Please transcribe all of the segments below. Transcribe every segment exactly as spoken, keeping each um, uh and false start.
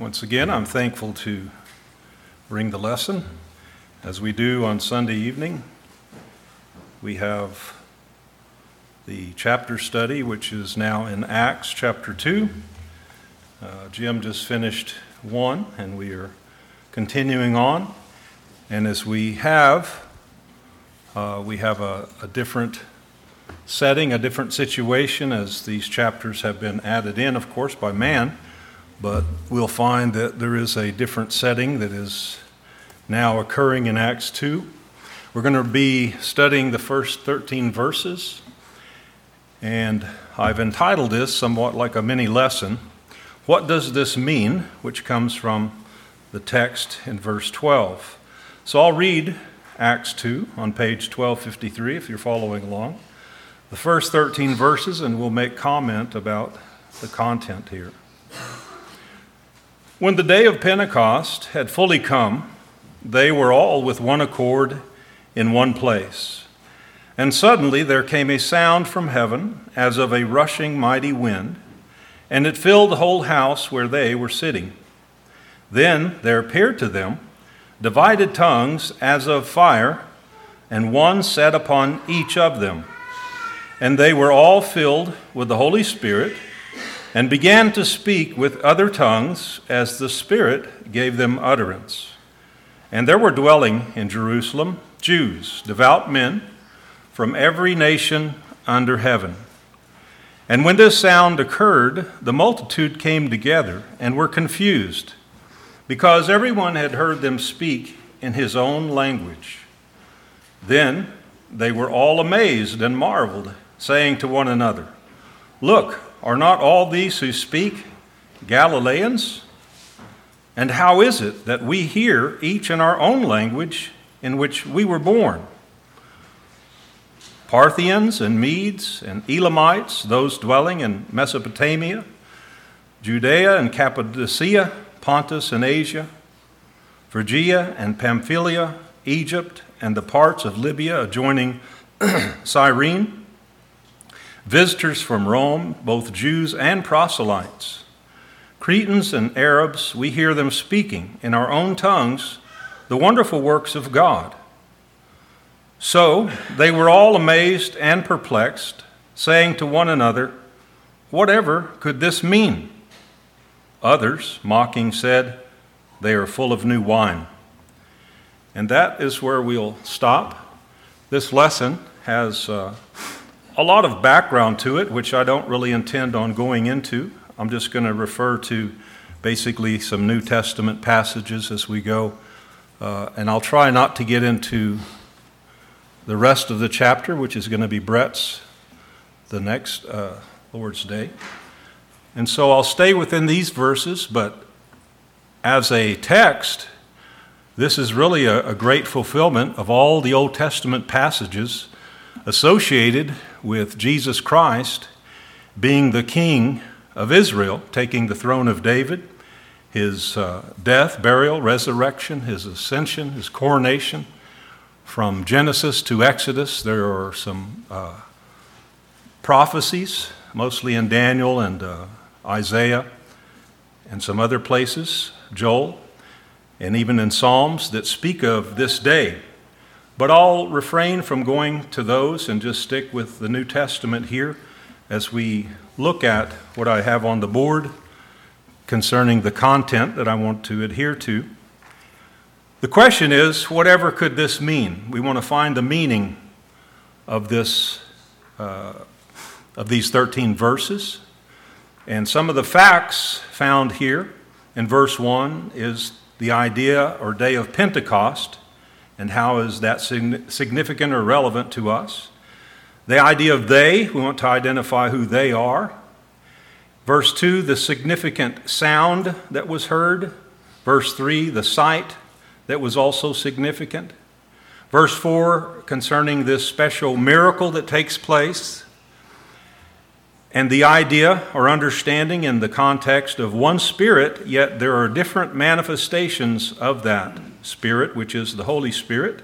Once again, I'm thankful to bring the lesson. As we do on Sunday evening, we have the chapter study, which is now in Acts chapter two. Uh, Jim just finished one, and we are continuing on. And as we have, uh, we have a, a different setting, a different situation, as these chapters have been added in, of course, by man. But we'll find that there is a different setting that is now occurring in Acts two. We're going to be studying the first thirteen verses, and I've entitled this somewhat like a mini lesson, "What Does This Mean?" which comes from the text in verse twelve. So I'll read Acts two on page twelve fifty-three if you're following along, the first thirteen verses, and we'll make comment about the content here. When the day of Pentecost had fully come, they were all with one accord in one place. And suddenly there came a sound from heaven as of a rushing mighty wind, and it filled the whole house where they were sitting. Then there appeared to them divided tongues as of fire, and one sat upon each of them. And they were all filled with the Holy Spirit, and began to speak with other tongues as the Spirit gave them utterance. And there were dwelling in Jerusalem Jews, devout men, from every nation under heaven. And when this sound occurred, the multitude came together and were confused, because everyone had heard them speak in his own language. Then they were all amazed and marveled, saying to one another, "Look, are not all these who speak Galileans? And how is it that we hear each in our own language in which we were born? Parthians and Medes and Elamites, those dwelling in Mesopotamia, Judea and Cappadocia, Pontus and Asia, Phrygia and Pamphylia, Egypt and the parts of Libya adjoining Cyrene, visitors from Rome, both Jews and proselytes, Cretans and Arabs, we hear them speaking in our own tongues the wonderful works of God." So they were all amazed and perplexed, saying to one another, "Whatever could this mean?" Others, mocking, said, "They are full of new wine." And that is where we'll stop. This lesson has uh, a lot of background to it, which I don't really intend on going into. I'm just going to refer to basically some New Testament passages as we go. Uh, and I'll try not to get into the rest of the chapter, which is going to be Brett's the next uh, Lord's Day. And so I'll stay within these verses, but as a text, this is really a, a great fulfillment of all the Old Testament passages associated with Jesus Christ being the King of Israel, taking the throne of David, his uh, death, burial, resurrection, his ascension, his coronation. From Genesis to Exodus, there are some uh, prophecies, mostly in Daniel and uh, Isaiah and some other places, Joel, and even in Psalms that speak of this day. But I'll refrain from going to those and just stick with the New Testament here as we look at what I have on the board concerning the content that I want to adhere to. The question is, whatever could this mean? We want to find the meaning of this, uh, of these thirteen verses. And some of the facts found here in verse one is the idea or day of Pentecost. And how is that significant or relevant to us? The idea of they, we want to identify who they are. Verse two, the significant sound that was heard. Verse three, the sight that was also significant. Verse four, concerning this special miracle that takes place. And the idea or understanding in the context of one Spirit, yet there are different manifestations of that Spirit, which is the Holy Spirit.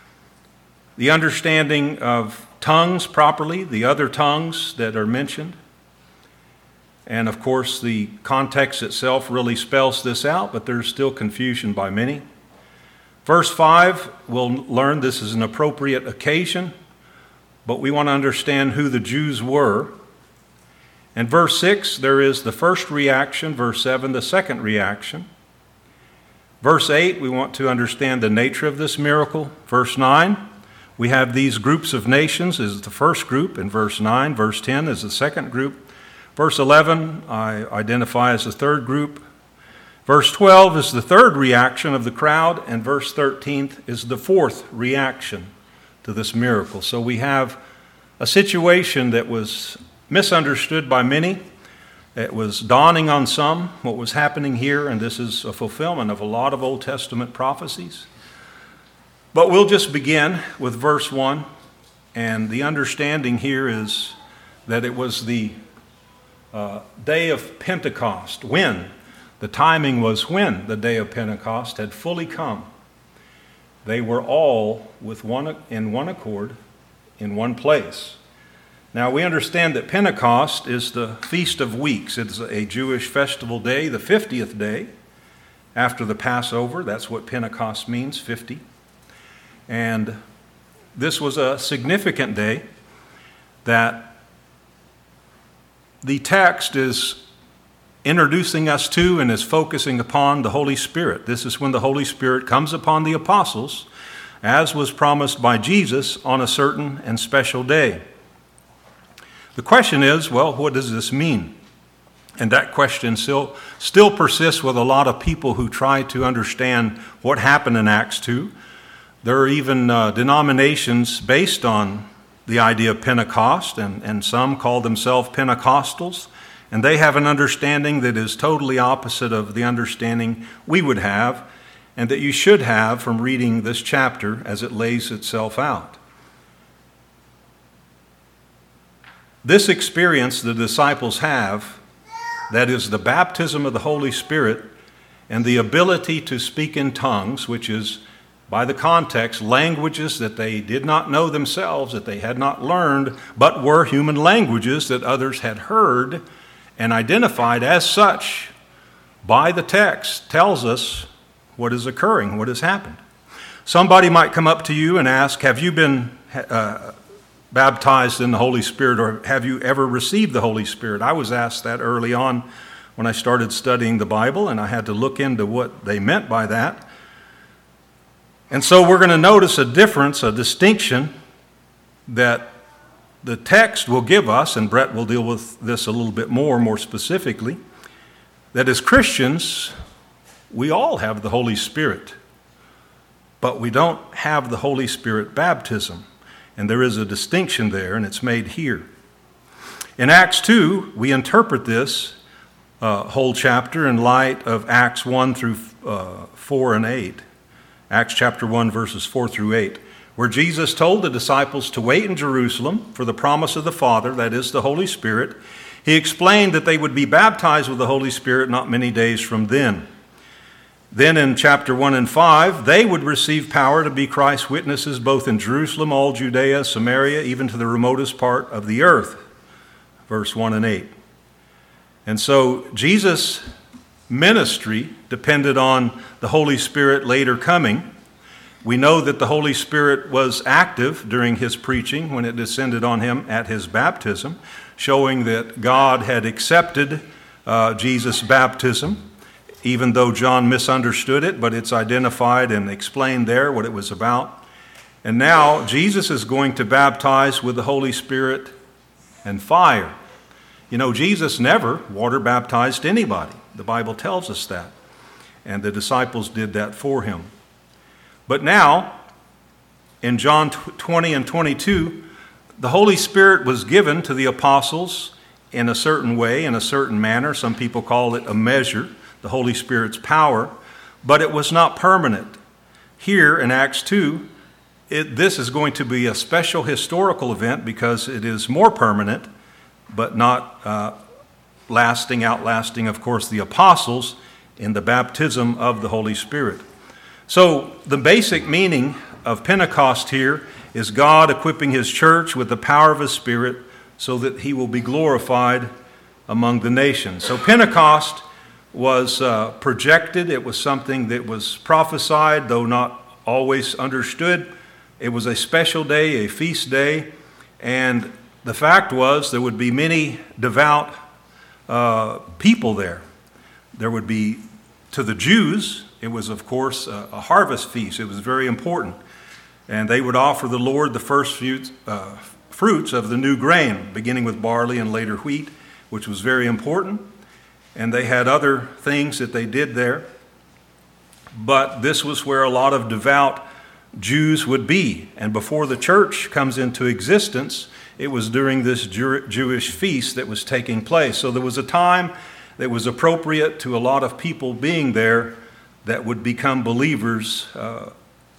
The understanding of tongues properly, the other tongues that are mentioned. And of course, the context itself really spells this out, but there's still confusion by many. Verse five, we'll learn this is an appropriate occasion, but we want to understand who the Jews were. And verse six, there is the first reaction. Verse seven, the second reaction. Verse eight, we want to understand the nature of this miracle. Verse nine, we have these groups of nations is the first group. In verse nine, verse ten is the second group. Verse eleven, I identify as the third group. Verse twelve is the third reaction of the crowd, and verse thirteen is the fourth reaction to this miracle. So we have a situation that was misunderstood by many. It was dawning on some what was happening here, and this is a fulfillment of a lot of Old Testament prophecies. But we'll just begin with verse one, and the understanding here is that it was the uh, day of Pentecost, when the timing was when the day of Pentecost had fully come. They were all with one in one accord in one place. Now we understand that Pentecost is the Feast of Weeks. It's a Jewish festival day, the fiftieth day after the Passover. That's what Pentecost means, fifty. And this was a significant day that the text is introducing us to and is focusing upon the Holy Spirit. This is when the Holy Spirit comes upon the apostles, as was promised by Jesus on a certain and special day. The question is, well, what does this mean? And that question still, still persists with a lot of people who try to understand what happened in Acts two. There are even uh, denominations based on the idea of Pentecost, and, and some call themselves Pentecostals, and they have an understanding that is totally opposite of the understanding we would have, and that you should have from reading this chapter as it lays itself out. This experience the disciples have, that is the baptism of the Holy Spirit and the ability to speak in tongues, which is, by the context, languages that they did not know themselves, that they had not learned, but were human languages that others had heard and identified as such by the text, tells us what is occurring, what has happened. Somebody might come up to you and ask, have you been uh, baptized in the Holy Spirit, or have you ever received the Holy Spirit? I was asked that early on when I started studying the Bible, and I had to look into what they meant by that. And so we're going to notice a difference, a distinction that the text will give us, and Brett will deal with this a little bit more, more specifically, that as Christians, we all have the Holy Spirit, but we don't have the Holy Spirit baptism. And there is a distinction there, and it's made here. In Acts two, we interpret this uh, whole chapter in light of Acts one through uh, four and eight. Acts chapter one, verses four through eight, where Jesus told the disciples to wait in Jerusalem for the promise of the Father, that is the Holy Spirit. He explained that they would be baptized with the Holy Spirit not many days from then. Then in chapter one and five, they would receive power to be Christ's witnesses both in Jerusalem, all Judea, Samaria, even to the remotest part of the earth. Verse one and eight. And so Jesus' ministry depended on the Holy Spirit later coming. We know that the Holy Spirit was active during his preaching when it descended on him at his baptism, showing that God had accepted uh, Jesus' baptism, even though John misunderstood it, but it's identified and explained there what it was about. And now Jesus is going to baptize with the Holy Spirit and fire. You know, Jesus never water baptized anybody. The Bible tells us that. And the disciples did that for him. But now, in John twenty and twenty-two, the Holy Spirit was given to the apostles in a certain way, in a certain manner. Some people call it a measure, the Holy Spirit's power, but it was not permanent. Here in Acts two, it, this is going to be a special historical event because it is more permanent, but not uh, lasting, outlasting, of course, the apostles in the baptism of the Holy Spirit. So the basic meaning of Pentecost here is God equipping his church with the power of his Spirit so that he will be glorified among the nations. So Pentecost was uh, projected. It was something that was prophesied, though not always understood. It was a special day, a feast day, and the fact was there would be many devout uh, people there. There would be, to the Jews, it was of course a, a harvest feast. It was very important. And they would offer the Lord the first fruits, uh, fruits of the new grain, beginning with barley and later wheat, which was very important. And they had other things that they did there. But this was where a lot of devout Jews would be. And before the church comes into existence, it was during this Jew- Jewish feast that was taking place. So there was a time that was appropriate to a lot of people being there that would become believers uh,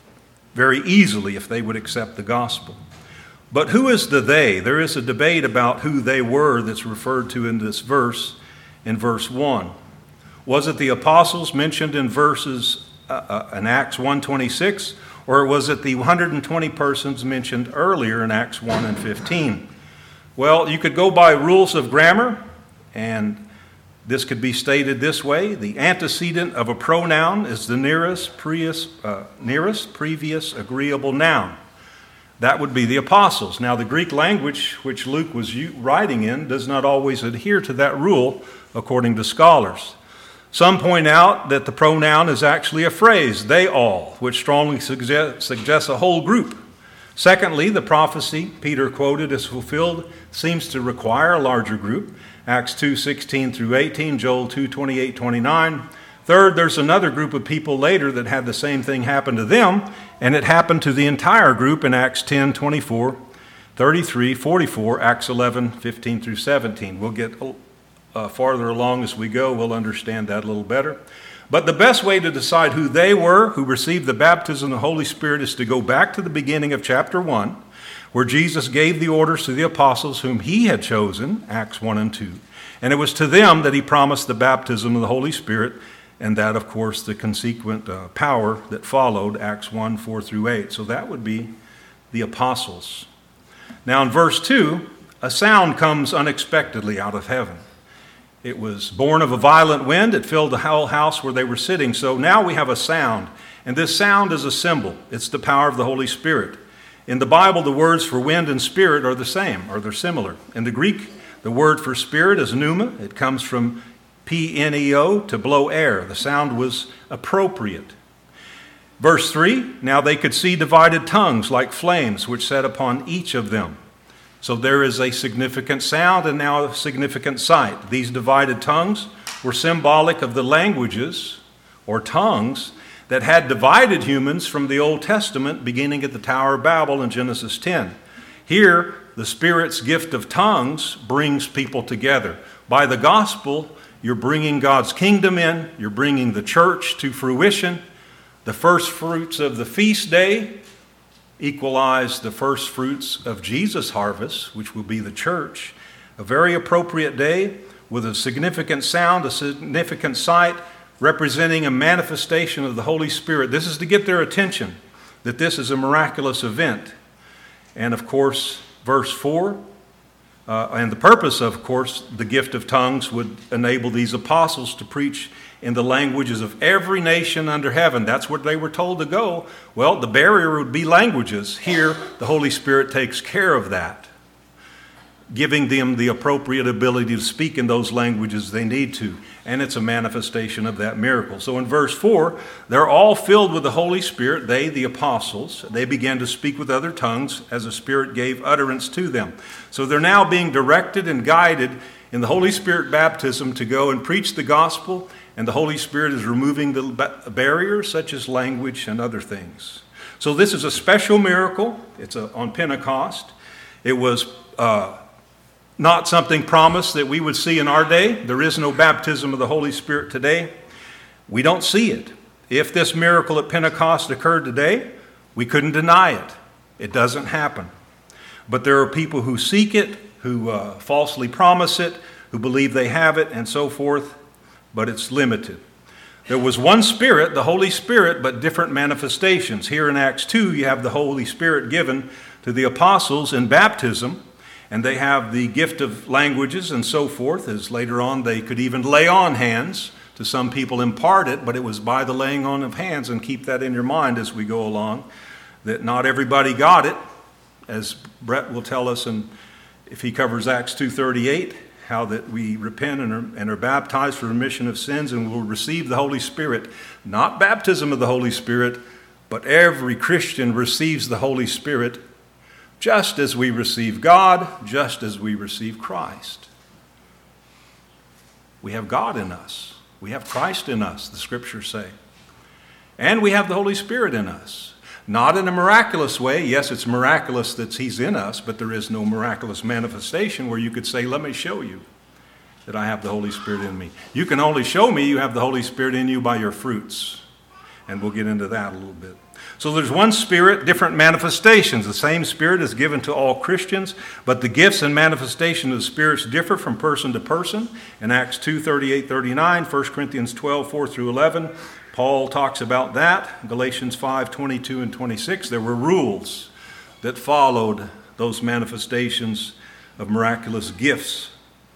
very easily if they would accept the gospel. But who is the they? There is a debate about who they were that's referred to in this verse, in verse one. Was it the apostles mentioned in verses uh, uh, in Acts one twenty-six, or was it the one hundred twenty persons mentioned earlier in Acts one and fifteen? Well, you could go by rules of grammar, and this could be stated this way. The antecedent of a pronoun is the nearest, previous, uh, nearest previous agreeable noun. That would be the apostles. Now, the Greek language which Luke was writing in does not always adhere to that rule, according to scholars. Some point out that the pronoun is actually a phrase, they all, which strongly suggest, suggests a whole group. Secondly, the prophecy Peter quoted as fulfilled seems to require a larger group. Acts two sixteen through eighteen, Joel two twenty-eight twenty-nine. Third, there's another group of people later that had the same thing happen to them, and it happened to the entire group in Acts ten twenty-four, thirty-three, forty-four, Acts eleven fifteen through seventeen. We'll get uh, farther along as we go. We'll understand that a little better. But the best way to decide who they were who received the baptism of the Holy Spirit is to go back to the beginning of chapter one, where Jesus gave the orders to the apostles whom he had chosen, Acts one and two. And it was to them that he promised the baptism of the Holy Spirit, and that, of course, the consequent uh, power that followed, Acts one, four through eight. So that would be the apostles. Now in verse two, a sound comes unexpectedly out of heaven. It was born of a violent wind. It filled the whole house where they were sitting. So now we have a sound, and this sound is a symbol. It's the power of the Holy Spirit. In the Bible, the words for wind and spirit are the same, or they're similar. In the Greek, the word for spirit is pneuma. It comes from P N E O, to blow air. The sound was appropriate. Verse three, now they could see divided tongues like flames, which sat upon each of them. So there is a significant sound and now a significant sight. These divided tongues were symbolic of the languages or tongues that had divided humans from the Old Testament, beginning at the Tower of Babel in Genesis ten. Here, the Spirit's gift of tongues brings people together. By the gospel, you're bringing God's kingdom in. You're bringing the church to fruition. The first fruits of the feast day equalize the first fruits of Jesus' harvest, which will be the church. A very appropriate day with a significant sound, a significant sight, representing a manifestation of the Holy Spirit. This is to get their attention, that this is a miraculous event. And of course, verse four, uh, and the purpose, of course, the gift of tongues would enable these apostles to preach in the languages of every nation under heaven. That's where they were told to go. Well, the barrier would be languages. Here, the Holy Spirit takes care of that, giving them the appropriate ability to speak in those languages they need to. And it's a manifestation of that miracle. So in verse four, they're all filled with the Holy Spirit, they, the apostles. They began to speak with other tongues as the Spirit gave utterance to them. So they're now being directed and guided in the Holy Spirit baptism to go and preach the gospel. And the Holy Spirit is removing the barriers such as language and other things. So this is a special miracle. It's a, on Pentecost. It was uh, not something promised that we would see in our day. There is no baptism of the Holy Spirit today. We don't see it. If this miracle at Pentecost occurred today, we couldn't deny it. It doesn't happen. But there are people who seek it, who uh, falsely promise it, who believe they have it, and so forth. But it's limited. There was one Spirit, the Holy Spirit, but different manifestations. Here in Acts two, you have the Holy Spirit given to the apostles in baptism, And they have the gift of languages and so forth, as later on they could even lay on hands. To some people impart it, but it was by the laying on of hands, and keep that in your mind as we go along, that not everybody got it, as Brett will tell us, and if he covers Acts two thirty-eight, how that we repent and are, and are baptized for remission of sins and will receive the Holy Spirit. Not baptism of the Holy Spirit, but every Christian receives the Holy Spirit just as we receive God, just as we receive Christ. We have God in us. We have Christ in us, the Scriptures say. And we have the Holy Spirit in us. Not in a miraculous way. Yes, it's miraculous that He's in us, but there is no miraculous manifestation where you could say, let me show you that I have the Holy Spirit in me. You can only show me you have the Holy Spirit in you by your fruits. And we'll get into that a little bit. So there's one Spirit, different manifestations. The same Spirit is given to all Christians, but the gifts and manifestation of the Spirits differ from person to person. In Acts two thirty-eight thirty-nine, First Corinthians twelve four through eleven, Paul talks about that. Galatians five twenty-two and twenty-six, there were rules that followed those manifestations of miraculous gifts.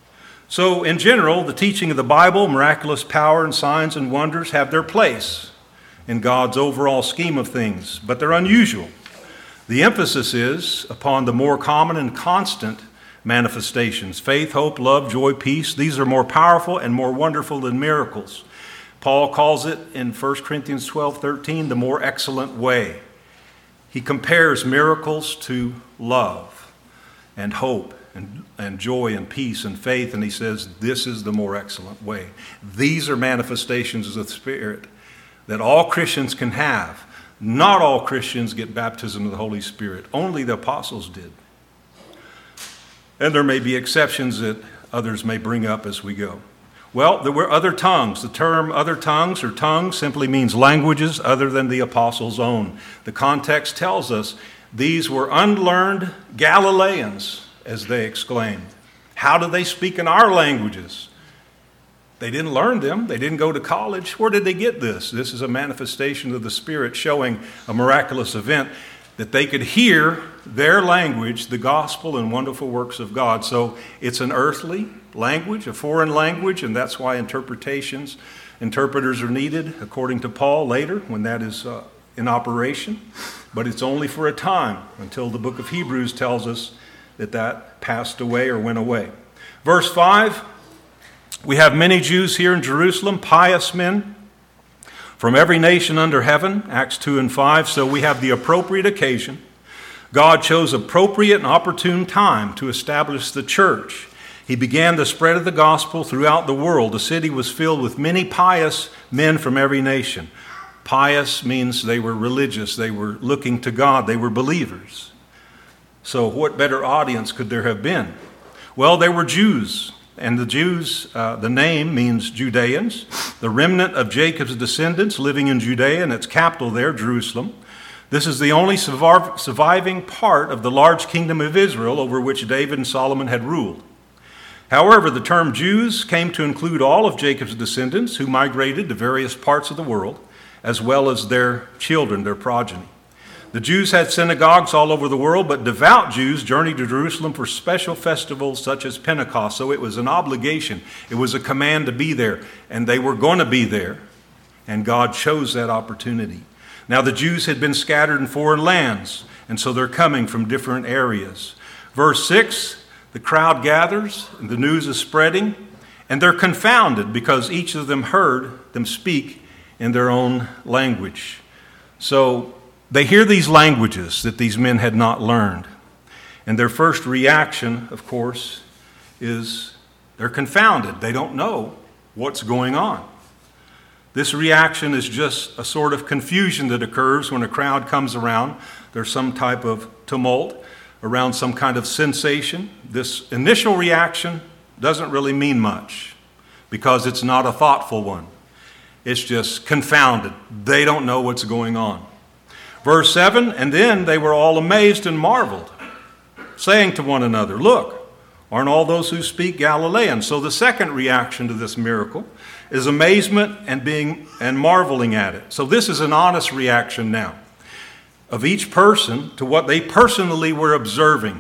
So in general, the teaching of the Bible, miraculous power and signs and wonders have their place in God's overall scheme of things, but they're unusual. The emphasis is upon the more common and constant manifestations. Faith, hope, love, joy, peace. These are more powerful and more wonderful than miracles. Paul calls it in First Corinthians twelve thirteen the more excellent way. He compares miracles to love and hope and, and joy and peace and faith, and he says this is the more excellent way. These are manifestations of the Spirit that all Christians can have. Not all Christians get baptism of the Holy Spirit. Only the apostles did. And there may be exceptions that others may bring up as we go. Well, there were other tongues. The term other tongues or tongues simply means languages other than the apostles' own. The context tells us these were unlearned Galileans, as they exclaimed. How do they speak in our languages? They didn't learn them. They didn't go to college. Where did they get this? This is a manifestation of the Spirit showing a miraculous event that they could hear their language, the gospel and wonderful works of God. So it's an earthly language, a foreign language, and that's why interpretations, interpreters are needed, according to Paul later, when that is uh, in operation. But it's only for a time until the book of Hebrews tells us that that passed away or went away. Verse five. We have many Jews here in Jerusalem, pious men from every nation under heaven, Acts two and five. So we have the appropriate occasion. God chose appropriate and opportune time to establish the church. He began the spread of the gospel throughout the world. The city was filled with many pious men from every nation. Pious means they were religious. They were looking to God. They were believers. So what better audience could there have been? Well, they were Jews. And the Jews, uh, the name means Judeans, the remnant of Jacob's descendants living in Judea and its capital there, Jerusalem. This is the only surviving part of the large kingdom of Israel over which David and Solomon had ruled. However, the term Jews came to include all of Jacob's descendants who migrated to various parts of the world, as well as their children, their progeny. The Jews had synagogues all over the world, but devout Jews journeyed to Jerusalem for special festivals such as Pentecost. So it was an obligation. It was a command to be there, and they were going to be there, and God chose that opportunity. Now the Jews had been scattered in foreign lands, and so they're coming from different areas. Verse six, the crowd gathers, and the news is spreading, and they're confounded because each of them heard them speak in their own language. So they hear these languages that these men had not learned. And their first reaction, of course, is they're confounded. They don't know what's going on. This reaction is just a sort of confusion that occurs when a crowd comes around. There's some type of tumult around some kind of sensation. This initial reaction doesn't really mean much because it's not a thoughtful one. It's just confounded. They don't know what's going on. Verse seven, and then they were all amazed and marveled, saying to one another, look, aren't all those who speak Galileans? So the second reaction to this miracle is amazement and being and marveling at it. So this is an honest reaction now of each person to what they personally were observing.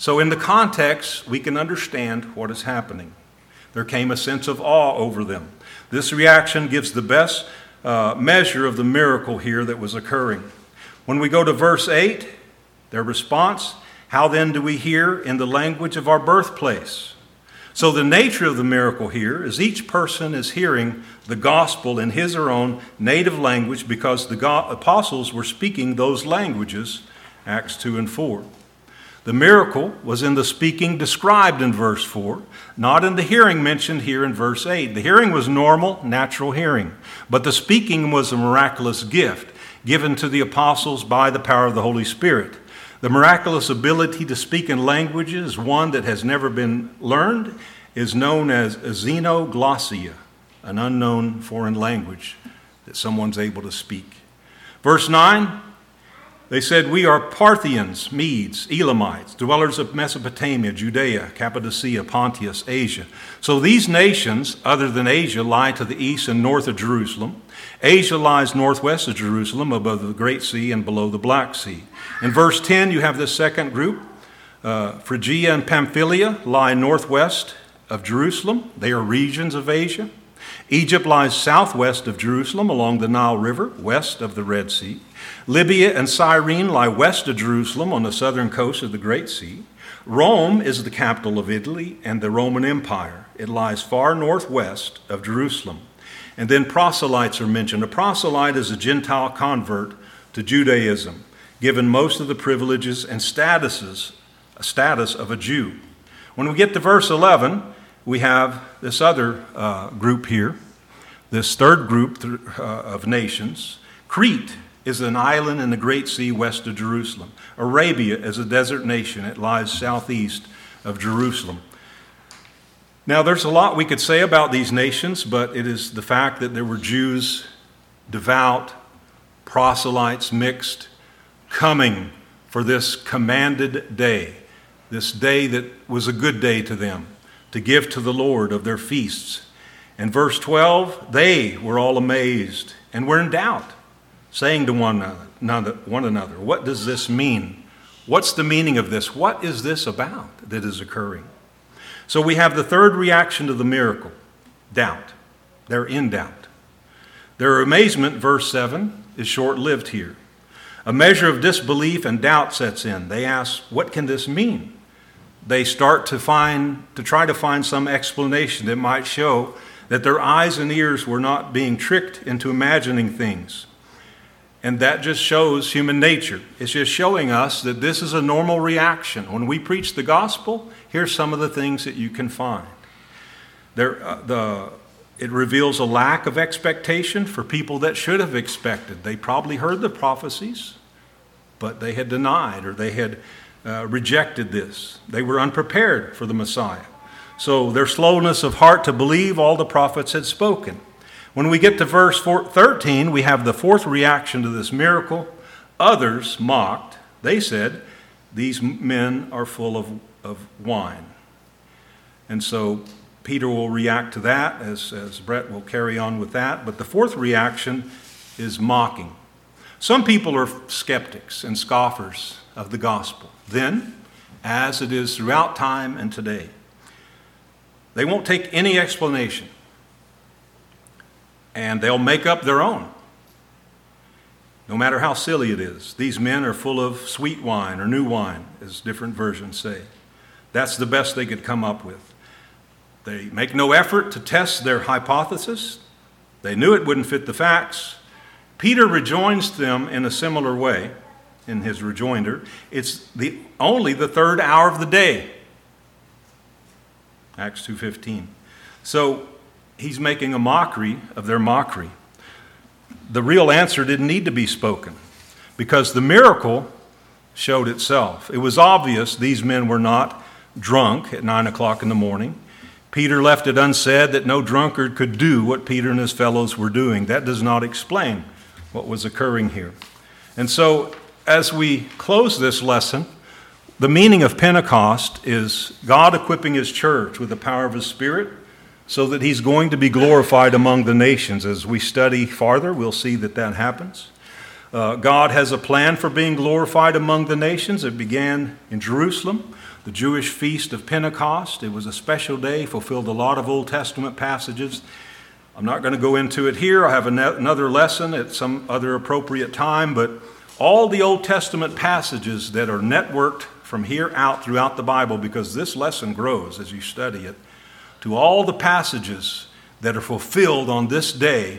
So in the context, we can understand what is happening. There came a sense of awe over them. This reaction gives the best uh, measure of the miracle here that was occurring. When we go to verse eight, their response, how then do we hear in the language of our birthplace? So the nature of the miracle here is each person is hearing the gospel in his or own native language because the go- apostles were speaking those languages, Acts two and four. The miracle was in the speaking described in verse four, not in the hearing mentioned here in verse eight. The hearing was normal, natural hearing, but the speaking was a miraculous gift given to the apostles by the power of the Holy Spirit. The miraculous ability to speak in languages, one that has never been learned, is known as xenoglossia, an unknown foreign language that someone's able to speak. Verse nine, they said, we are Parthians, Medes, Elamites, dwellers of Mesopotamia, Judea, Cappadocia, Pontus, Asia. So these nations, other than Asia, lie to the east and north of Jerusalem. Asia lies northwest of Jerusalem, above the Great Sea and below the Black Sea. In verse ten, you have this second group. Uh, Phrygia and Pamphylia lie northwest of Jerusalem. They are regions of Asia. Egypt lies southwest of Jerusalem along the Nile River, west of the Red Sea. Libya and Cyrene lie west of Jerusalem on the southern coast of the Great Sea. Rome is the capital of Italy and the Roman Empire. It lies far northwest of Jerusalem. And then proselytes are mentioned. A proselyte is a Gentile convert to Judaism, given most of the privileges and statuses, status of a Jew. When we get to verse eleven, we have this other uh, group here, this third group uh, of nations. Crete is an island in the Great Sea west of Jerusalem. Arabia is a desert nation. It lies southeast of Jerusalem. Now, there's a lot we could say about these nations, but it is the fact that there were Jews, devout, proselytes mixed, coming for this commanded day, this day that was a good day to them, to give to the Lord of their feasts. And verse twelve, they were all amazed and were in doubt, saying to one another, one another, what does this mean? What's the meaning of this? What is this about that is occurring? So we have the third reaction to the miracle, doubt. They're in doubt. Their amazement, verse seven, is short-lived here. A measure of disbelief and doubt sets in. They ask, what can this mean? They start to find, to try to find some explanation that might show that their eyes and ears were not being tricked into imagining things. And that just shows human nature. It's just showing us that this is a normal reaction. When we preach the gospel, here's some of the things that you can find. There, uh, the, it reveals a lack of expectation for people that should have expected. They probably heard the prophecies, but they had denied or they had uh, rejected this. They were unprepared for the Messiah. So their slowness of heart to believe all the prophets had spoken. When we get to verse thirteen, we have the fourth reaction to this miracle. Others mocked. They said, these men are full of, of wine. And so Peter will react to that, as, as Brett will carry on with that. But the fourth reaction is mocking. Some people are skeptics and scoffers of the gospel. Then, as it is throughout time and today, they won't take any explanation. And they'll make up their own, no matter how silly it is. These men are full of sweet wine or new wine, as different versions say. That's the best they could come up with. They make no effort to test their hypothesis. They knew it wouldn't fit the facts. Peter rejoins them in a similar way in his rejoinder. It's the only the third hour of the day. Acts two fifteen. So he's making a mockery of their mockery. The real answer didn't need to be spoken because the miracle showed itself. It was obvious these men were not drunk at nine o'clock in the morning. Peter left it unsaid that no drunkard could do what Peter and his fellows were doing. That does not explain what was occurring here. And so as we close this lesson, the meaning of Pentecost is God equipping his church with the power of his Spirit so that he's going to be glorified among the nations. As we study farther, we'll see that that happens. Uh, God has a plan for being glorified among the nations. It began in Jerusalem. the Jewish feast of Pentecost. It was a special day, fulfilled a lot of Old Testament passages. I'm not going to go into it here. I'll have another lesson at some other appropriate time, but all the Old Testament passages that are networked from here out throughout the Bible, because this lesson grows as you study it, to all the passages that are fulfilled on this day,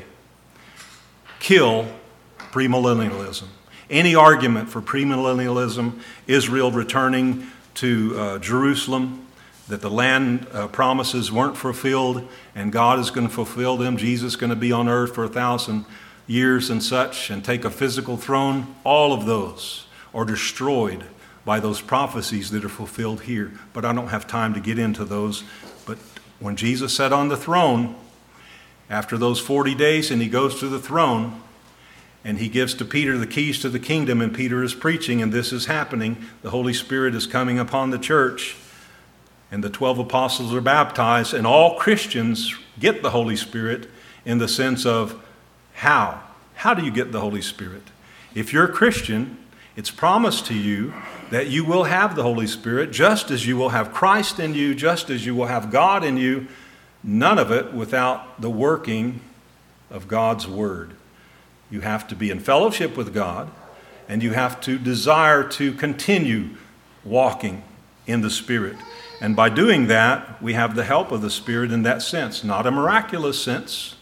kill premillennialism. Any argument for premillennialism, Israel returning to uh, Jerusalem, that the land uh, promises weren't fulfilled and God is going to fulfill them, Jesus is going to be on earth for a thousand years and such and take a physical throne, all of those are destroyed by those prophecies that are fulfilled here. But I don't have time to get into those. But when Jesus sat on the throne, after those forty days, and he goes to the throne, and he gives to Peter the keys to the kingdom, and Peter is preaching, and this is happening. The Holy Spirit is coming upon the church, and the twelve apostles are baptized, and all Christians get the Holy Spirit in the sense of how? How do you get the Holy Spirit? If you're a Christian, it's promised to you that you will have the Holy Spirit, just as you will have Christ in you, just as you will have God in you, none of it without the working of God's Word. You have to be in fellowship with God, and you have to desire to continue walking in the Spirit. And by doing that, we have the help of the Spirit in that sense, not a miraculous sense.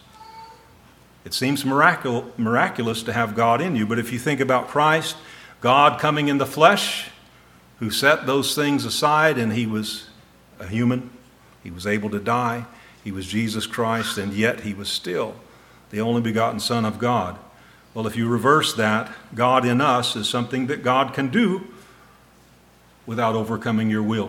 It seems miracul- miraculous to have God in you, but if you think about Christ, God coming in the flesh, who set those things aside, and he was a human, he was able to die, he was Jesus Christ, and yet he was still the only begotten Son of God. Well, if you reverse that, God in us is something that God can do without overcoming your will.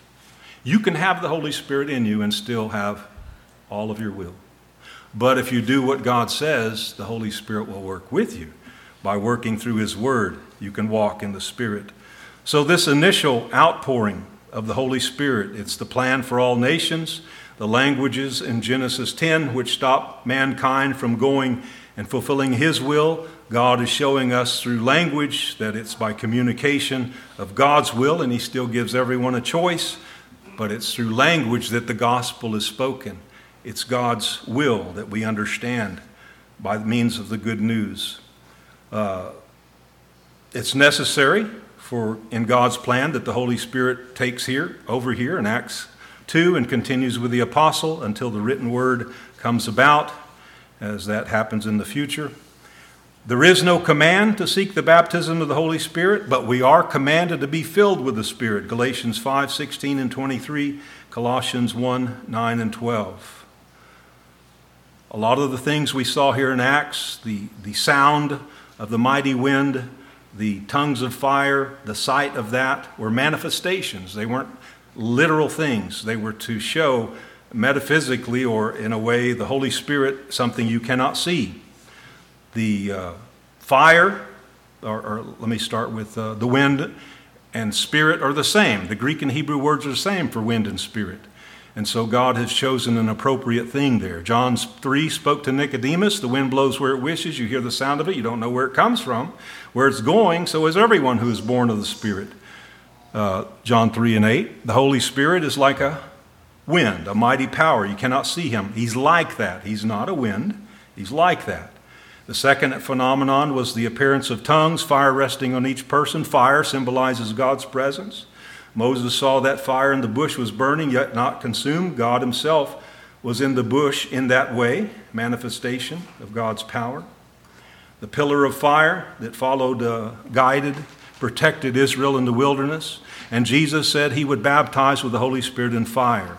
You can have the Holy Spirit in you and still have all of your will. But if you do what God says, the Holy Spirit will work with you. By working through His Word, you can walk in the Spirit. So this initial outpouring of the Holy Spirit, it's the plan for all nations. The languages in Genesis ten, which stop mankind from going and fulfilling His will, God is showing us through language that it's by communication of God's will, and He still gives everyone a choice, but it's through language that the gospel is spoken. It's God's will that we understand by means of the good news. Uh, it's necessary for in God's plan that the Holy Spirit takes here, over here in Acts two, and continues with the apostle until the written word comes about, as that happens in the future. There is no command to seek the baptism of the Holy Spirit, but we are commanded to be filled with the Spirit. Galatians five, sixteen and twenty-three, Colossians one, nine and twelve. A lot of the things we saw here in Acts, the, the sound of the mighty wind, the tongues of fire, the sight of that, were manifestations. They weren't literal things. They were to show metaphysically, or in a way, the Holy Spirit, something you cannot see. The uh, fire, or, or let me start with uh, the wind and spirit are the same. The Greek and Hebrew words are the same for wind and spirit. And so God has chosen an appropriate thing there. John three spoke to Nicodemus, the wind blows where it wishes, you hear the sound of it, you don't know where it comes from. Where it's going, so is everyone who is born of the Spirit. Uh, John three and eight, the Holy Spirit is like a wind, a mighty power. You cannot see Him. He's like that. He's not a wind. He's like that. The second phenomenon was the appearance of tongues, fire resting on each person. Fire symbolizes God's presence. Moses saw that fire in the bush was burning, yet not consumed. God Himself was in the bush in that way, manifestation of God's power. The pillar of fire that followed, uh, guided, protected Israel in the wilderness. And Jesus said He would baptize with the Holy Spirit and fire.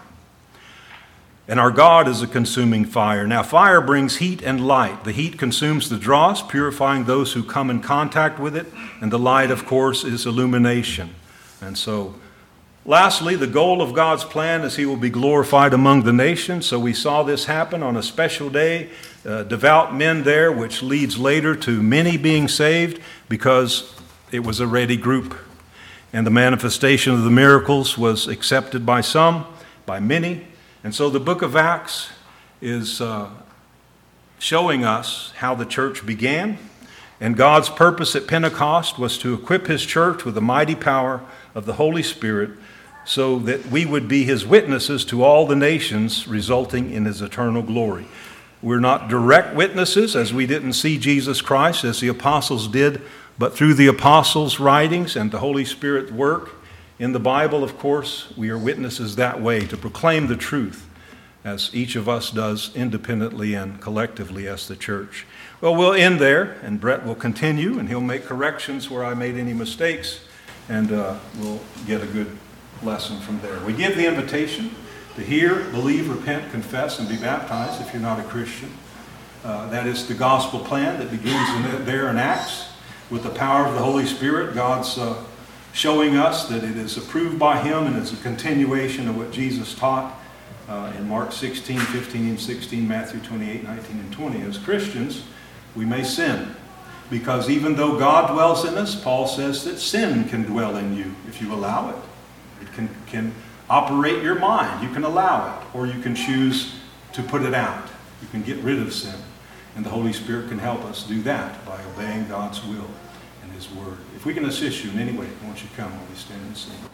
And our God is a consuming fire. Now, fire brings heat and light. The heat consumes the dross, purifying those who come in contact with it. And the light, of course, is illumination. And so, lastly, the goal of God's plan is He will be glorified among the nations. So we saw this happen on a special day. Uh, devout men there, which leads later to many being saved because it was a ready group. And the manifestation of the miracles was accepted by some, by many. And so the book of Acts is uh, showing us how the church began. And God's purpose at Pentecost was to equip His church with the mighty power of the Holy Spirit so that we would be his witnesses to all the nations, resulting in his eternal glory. We're not direct witnesses, as we didn't see Jesus Christ as the apostles did, but through the apostles' writings and the Holy Spirit work in the Bible, of course, we are witnesses that way to proclaim the truth, as each of us does independently and collectively as the church. Well, we'll end there, and Brett will continue, and he'll make corrections where I made any mistakes, and uh, we'll get a good lesson from there. We give the invitation to hear, believe, repent, confess, and be baptized if you're not a Christian. Uh, that is the gospel plan that begins in, there in Acts. With the power of the Holy Spirit, God's uh, showing us that it is approved by him and is a continuation of what Jesus taught uh, in Mark sixteen, fifteen, and sixteen, Matthew twenty-eight, nineteen, and twenty. As Christians, we may sin, because even though God dwells in us, Paul says that sin can dwell in you if you allow it. It can, can operate your mind. You can allow it, or you can choose to put it out. You can get rid of sin. And the Holy Spirit can help us do that by obeying God's will and his word. If we can assist you in any way, won't you come while we stand and sing?